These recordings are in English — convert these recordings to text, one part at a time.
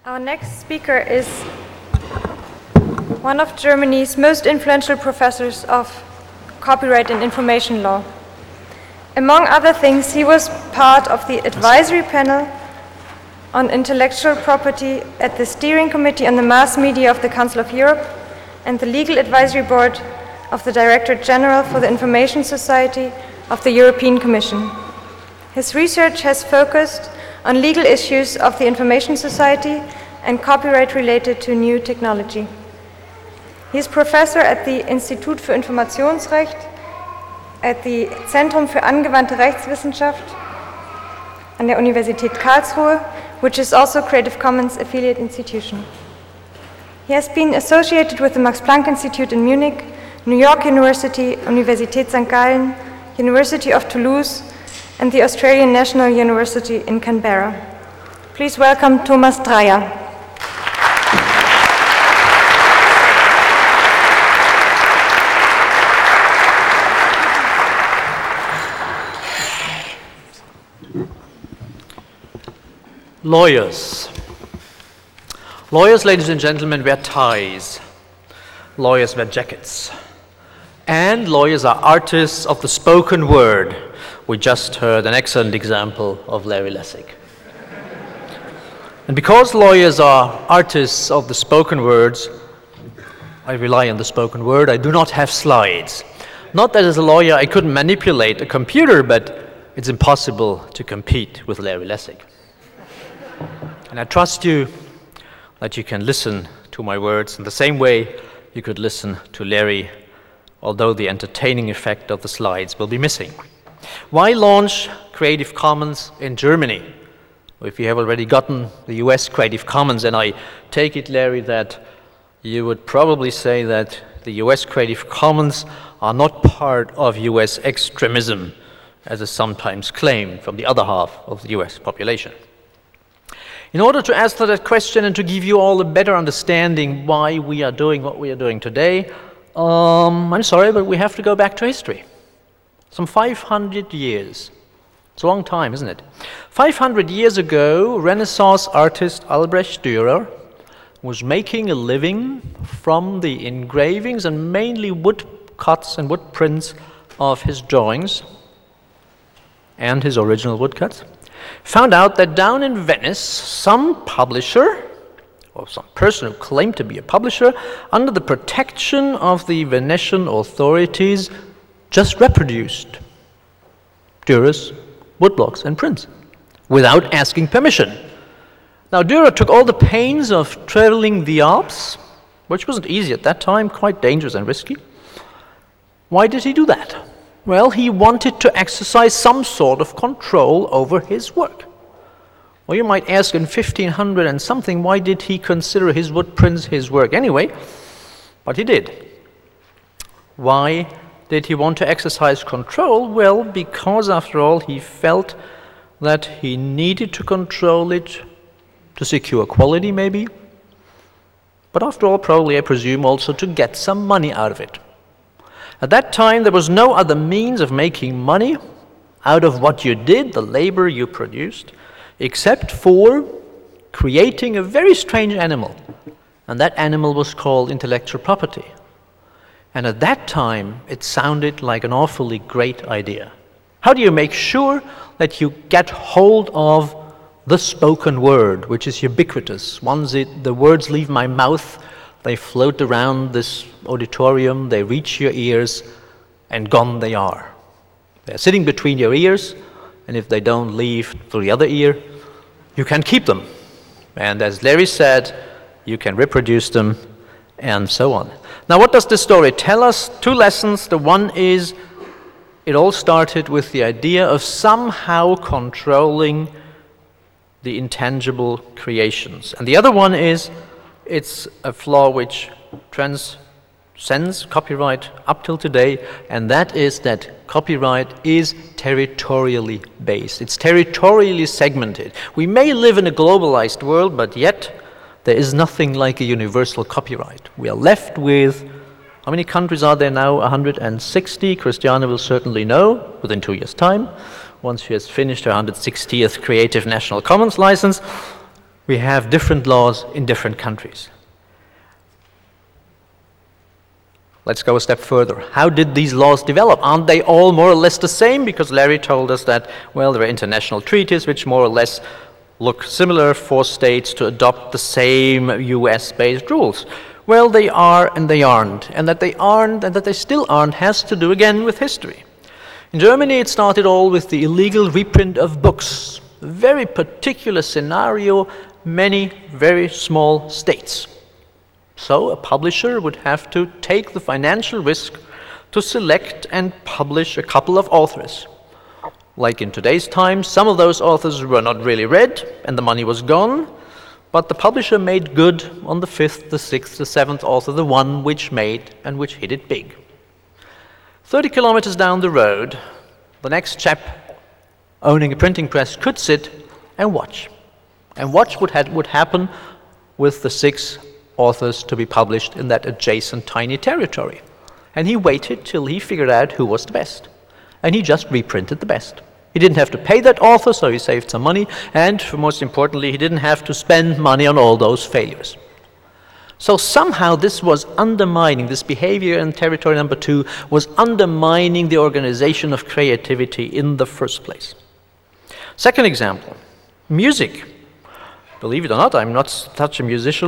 Our next speaker is one of Germany's most influential professors of copyright and information law. Among other things, he was part of the advisory panel on intellectual property at the steering committee on the mass media of the Council of Europe and the legal advisory board of the Director General for the Information Society of the European Commission. His research has focused on legal issues of the Information Society and copyright related to new technology. He is professor at the Institut für Informationsrecht at the Zentrum für angewandte Rechtswissenschaft an der Universität Karlsruhe, which is also Creative Commons affiliate institution. He has been associated with the Max Planck Institute in Munich, New York University, Universität St. Gallen, University of Toulouse, and the Australian National University in Canberra. Please welcome Thomas Dreyer. Lawyers. Lawyers, ladies and gentlemen, wear ties. Lawyers wear jackets. And lawyers are artists of the spoken word. We just heard an excellent example of Larry Lessig. And because lawyers are artists of the spoken words, I rely on the spoken word. I do not have slides. Not that as a lawyer I couldn't manipulate a computer, but it's impossible to compete with Larry Lessig. And I trust you that you can listen to my words in the same way you could listen to Larry, although the entertaining effect of the slides will be missing. Why launch Creative Commons in Germany? If you have already gotten the US Creative Commons, and I take it, Larry, that you would probably say that the US Creative Commons are not part of US extremism, as is sometimes claimed from the other half of the US population. In order to answer that question and to give you all a better understanding why we are doing what we are doing today, I'm sorry, but we have to go back to history. Some 500 years. It's a long time, isn't it? 500 years ago, Renaissance artist Albrecht Dürer was making a living from the engravings and mainly woodcuts and woodprints of his drawings and his original woodcuts. Found out that down in Venice, some publisher, or some person who claimed to be a publisher, under the protection of the Venetian authorities, just reproduced Dürer's woodblocks and prints without asking permission. Now, Dürer took all the pains of traveling the Alps, which wasn't easy at that time, quite dangerous and risky. Why did he do that? Well, he wanted to exercise some sort of control over his work. Well, you might ask, in 1500 and something, why did he consider his woodprints his work anyway? But he did. Why did he want to exercise control? Well, because after all, he felt that he needed to control it to secure quality, maybe. But after all, probably, I presume, also to get some money out of it. At that time, there was no other means of making money out of what you did, the labor you produced, except for creating a very strange animal. And that animal was called intellectual property. And at that time, it sounded like an awfully great idea. How do you make sure that you get hold of the spoken word, which is ubiquitous? Once the words leave my mouth, they float around this auditorium, they reach your ears, and gone they are. They're sitting between your ears, and if they don't leave through the other ear, you can keep them. And as Larry said, you can reproduce them, and so on. Now, what does this story tell us? Two lessons. The one is, it all started with the idea of somehow controlling the intangible creations. And the other one is, it's a flaw which transcends copyright up till today, and that is that copyright is territorially based. It's territorially segmented. We may live in a globalized world, but yet there is nothing like a universal copyright. We are left with, how many countries are there now? 160. Christiane will certainly know within 2 years' time, once she has finished her 160th Creative National Commons license. we have different laws in different countries. Let's go a step further. How did these laws develop? Aren't they all more or less the same? Because Larry told us that, well, there are international treaties which more or less look similar for states to adopt the same US-based rules. Well, they are and they aren't. And that they aren't and that they still aren't has to do again with history. In Germany, it started all with the illegal reprint of books. A very particular scenario, many very small states. So a publisher would have to take the financial risk to select and publish a couple of authors. Like in today's time, some of those authors were not really read and the money was gone, but the publisher made good on the fifth, the sixth, the seventh author, the one which made and which hit it big. 30 kilometers down the road, the next chap owning a printing press could sit and watch. And watch what would happen with the 6 authors to be published in that adjacent tiny territory. And he waited till he figured out who was the best. And he just reprinted the best. He didn't have to pay that author, so he saved some money, and most importantly, he didn't have to spend money on all those failures. So somehow this was undermining, this behavior in territory number 2 was undermining the organization of creativity in the first place. Second example, music. Believe it or not, I'm not such a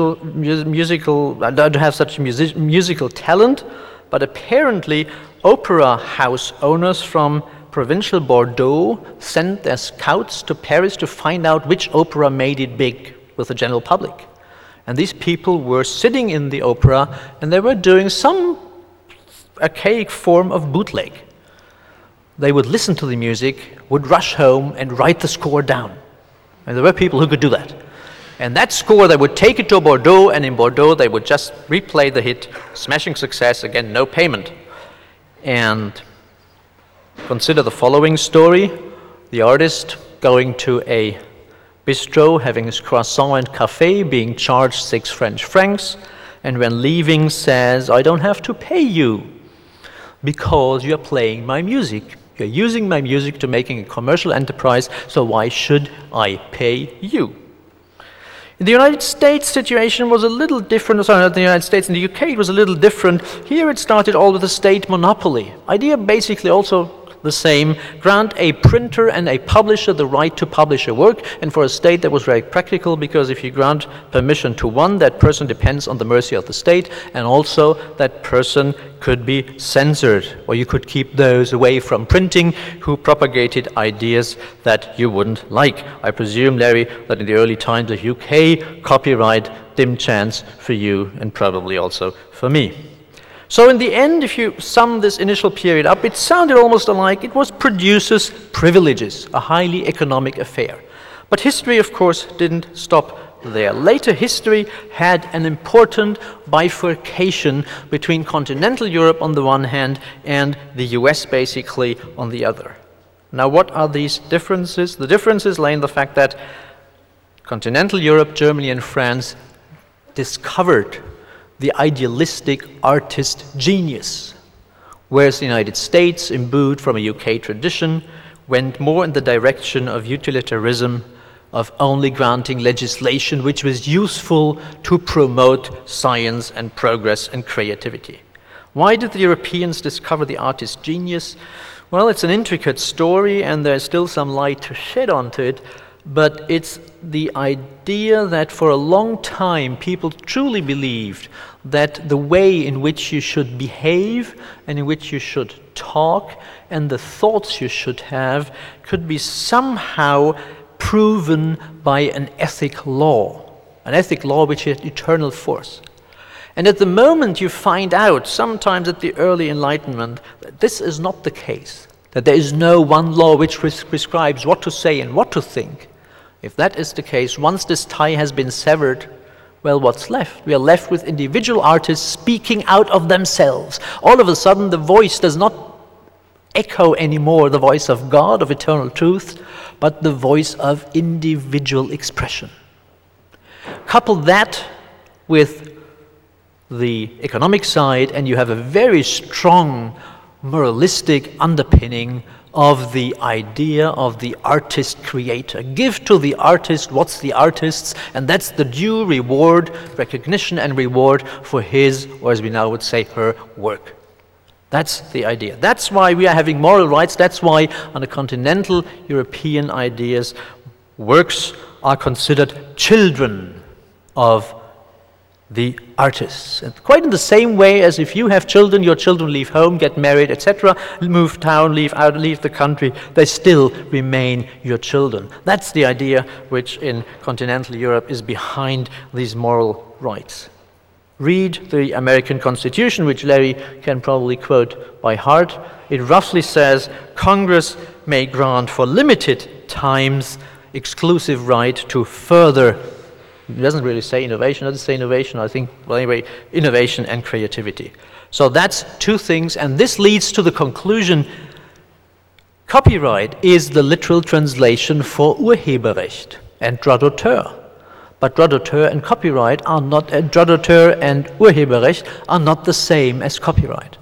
I don't have such a musical talent, but apparently opera house owners from provincial Bordeaux sent their scouts to Paris to find out which opera made it big with the general public. And these people were sitting in the opera and they were doing some archaic form of bootleg. They would listen to the music, would rush home and write the score down. And there were people who could do that. And that score, they would take it to Bordeaux, and in Bordeaux they would just replay the hit, smashing success, again, no payment. And consider the following story. The artist going to a bistro, having his croissant and café, being charged 6 French francs, and when leaving says, I don't have to pay you because you're playing my music. You're using my music to making a commercial enterprise, so why should I pay you? In the United States, situation was a little different. Sorry, not in the United States. In the UK, it was a little different. Here, it started all with a state monopoly. Idea basically also the same. Grant a printer and a publisher the right to publish a work. And for a state, that was very practical, because if you grant permission to one, that person depends on the mercy of the state, and also that person could be censored, or you could keep those away from printing who propagated ideas that you wouldn't like. I presume, Larry, that in the early times of UK, copyright, dim chance for you and probably also for me. So in the end, if you sum this initial period up, it sounded almost like it was producers' privileges, a highly economic affair. But history, of course, didn't stop there. Later history had an important bifurcation between continental Europe on the one hand and the US basically on the other. Now, what are these differences? The differences lay in the fact that continental Europe, Germany and France discovered the idealistic artist genius, whereas the United States, imbued from a UK tradition, went more in the direction of utilitarianism, of only granting legislation which was useful to promote science and progress and creativity. Why did the Europeans discover the artist genius? Well, it's an intricate story and there's still some light to shed onto it, but it's the idea that for a long time people truly believed that the way in which you should behave and in which you should talk and the thoughts you should have could be somehow proven by an ethic law which had eternal force. And at the moment you find out, sometimes at the early Enlightenment, that this is not the case, that there is no one law which prescribes what to say and what to think. If that is the case, once this tie has been severed, well, what's left? We are left with individual artists speaking out of themselves. All of a sudden, the voice does not echo anymore the voice of God, of eternal truth, but the voice of individual expression. Couple that with the economic side, and you have a very strong moralistic underpinning of the idea of the artist-creator. Give to the artist what's the artist's, and that's the due reward, recognition and reward for his, or as we now would say, her work. That's the idea. That's why we are having moral rights. That's why under continental European ideas, works are considered children of the artists. And quite in the same way as if you have children, your children leave home, get married, etc., move town, leave the country, they still remain your children. That's the idea which in continental Europe is behind these moral rights. Read the American Constitution, which Larry can probably quote by heart. It roughly says, Congress may grant for limited times exclusive right to further. It doesn't really say innovation. It doesn't say innovation, I think, well, anyway, innovation and creativity. So that's two things, and this leads to the conclusion copyright is the literal translation for Urheberrecht and droit d'auteur. But droit d'auteur and copyright are not, droit d'auteur and Urheberrecht are not the same as copyright.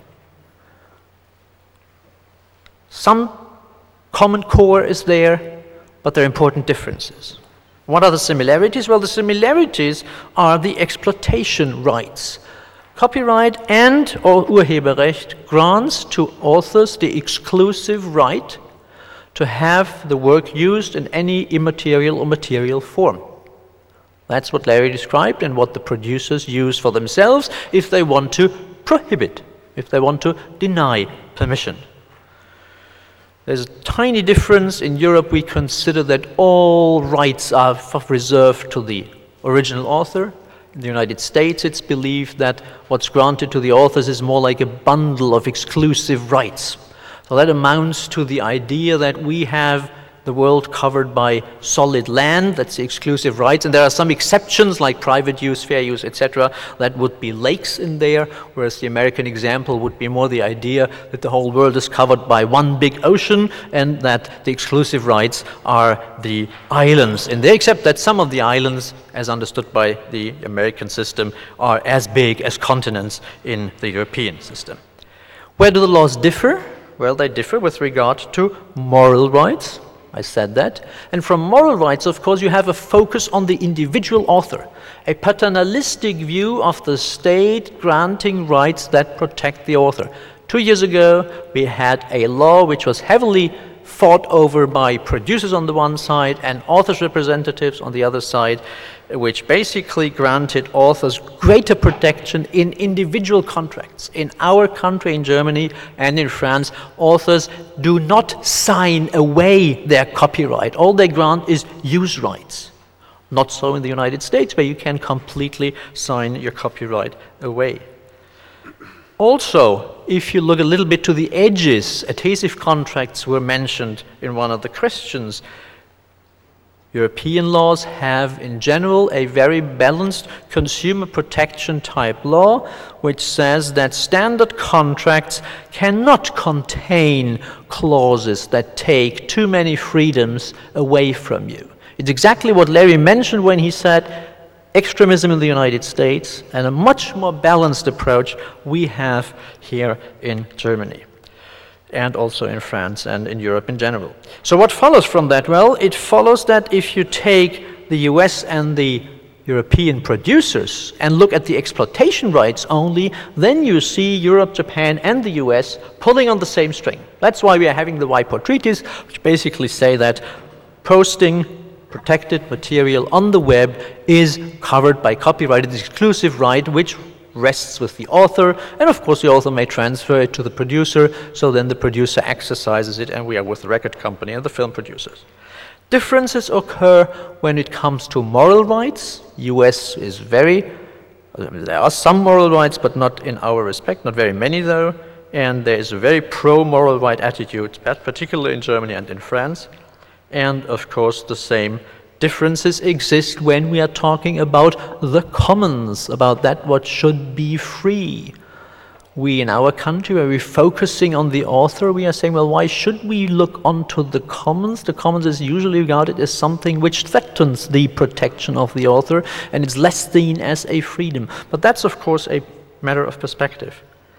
Some common core is there, but there are important differences. What are the similarities? Well, the similarities are the exploitation rights. Copyright and or Urheberrecht grants to authors the exclusive right to have the work used in any immaterial or material form. That's what Larry described and what the producers use for themselves if they want to prohibit, if they want to deny permission. There's a tiny difference. In Europe, we consider that all rights are reserved to the original author. In the United States, it's believed that what's granted to the authors is more like a bundle of exclusive rights. So that amounts to the idea that we have the world covered by solid land, that's the exclusive rights, and there are some exceptions like private use, fair use, etc., that would be lakes in there, whereas the American example would be more the idea that the whole world is covered by one big ocean and that the exclusive rights are the islands in there, except that some of the islands, as understood by the American system, are as big as continents in the European system. Where do the laws differ? Well, they differ with regard to moral rights. I said that. And from moral rights, of course, you have a focus on the individual author, a paternalistic view of the state granting rights that protect the author. 2 years ago, we had a law which was heavily fought over by producers on the one side and authors' representatives on the other side, which basically granted authors greater protection in individual contracts. In our country, in Germany and in France, authors do not sign away their copyright. All they grant is use rights. Not so in the United States, where you can completely sign your copyright away. Also, if you look a little bit to the edges, adhesive contracts were mentioned in one of the questions. European laws have, in general, a very balanced consumer protection type law, which says that standard contracts cannot contain clauses that take too many freedoms away from you. It's exactly what Larry mentioned when he said extremism in the United States and a much more balanced approach we have here in Germany, and also in France and in Europe in general. So what follows from that? Well, it follows that if you take the US and the European producers and look at the exploitation rights only, then you see Europe, Japan, and the US pulling on the same string. That's why we are having the WIPO treaties, which basically say that posting protected material on the web is covered by copyright, it's exclusive right, which rests with the author, and of course the author may transfer it to the producer, so then the producer exercises it, and we are with the record company and the film producers. Differences occur when it comes to moral rights. US is there are some moral rights, but not in our respect, not very many though, and there is a very pro-moral right attitude, particularly in Germany and in France. And of course the same differences exist when we are talking about the commons, about that what should be free. We in our country, where we're focusing on the author, we are saying, well, why should we look onto the commons? The commons is usually regarded as something which threatens the protection of the author, and it's less seen as a freedom. But that's, of course, a matter of perspective.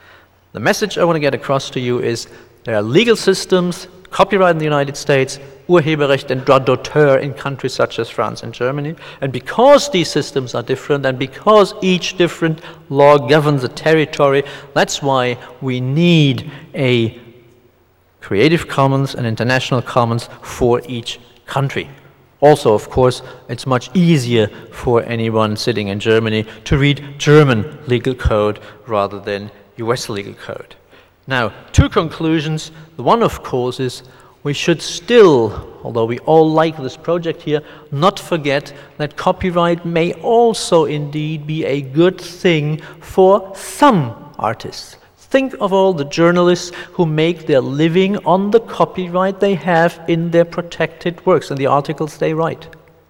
The message I want to get across to you is there are legal systems, copyright in the United States, Urheberrecht and droit d'auteur in countries such as France and Germany. And because these systems are different and because each different law governs a territory, that's why we need a Creative Commons and International Commons for each country. Also, of course, it's much easier for anyone sitting in Germany to read German legal code rather than US legal code. Now, two conclusions. The one, of course, is we should still, although we all like this project here, not forget that copyright may also indeed be a good thing for some artists. Think of all the journalists who make their living on the copyright they have in their protected works and the articles they write.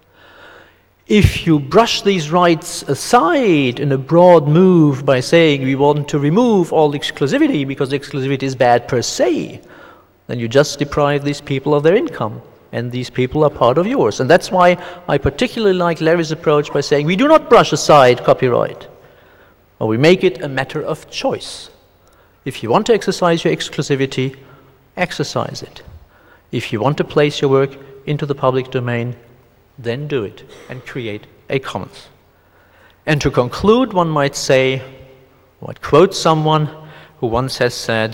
If you brush these rights aside in a broad move by saying we want to remove all exclusivity because exclusivity is bad per se, then you just deprive these people of their income, and these people are part of yours. And that's why I particularly like Larry's approach by saying we do not brush aside copyright, but we make it a matter of choice. If you want to exercise your exclusivity, exercise it. If you want to place your work into the public domain, then do it and create a commons. And to conclude, one might say, might quote someone who once has said,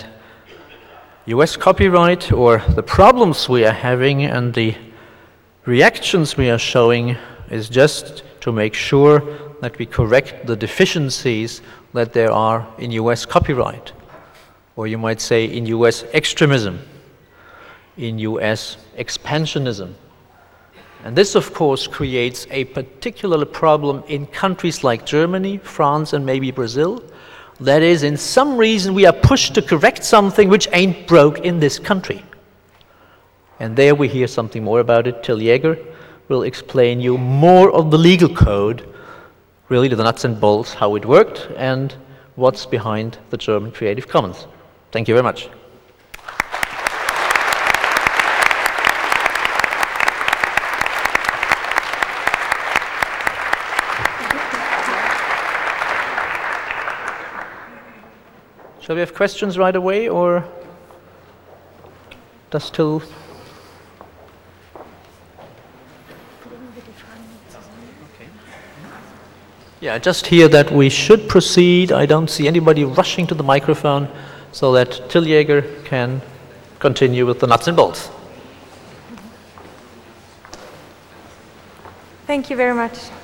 US copyright, or the problems we are having and the reactions we are showing, is just to make sure that we correct the deficiencies that there are in US copyright. Or you might say in US extremism, in US expansionism. And this, of course, creates a particular problem in countries like Germany, France, and maybe Brazil. That is, in some reason, we are pushed to correct something which ain't broke in this country. And there we hear something more about it. Till Jäger will explain you more of the legal code, really the nuts and bolts, how it worked, and what's behind the German Creative Commons. Thank you very much. Shall we have questions right away, or does Till? Yeah, I just hear that we should proceed. I don't see anybody rushing to the microphone, so that Till Jäger can continue with the nuts and bolts. Thank you very much.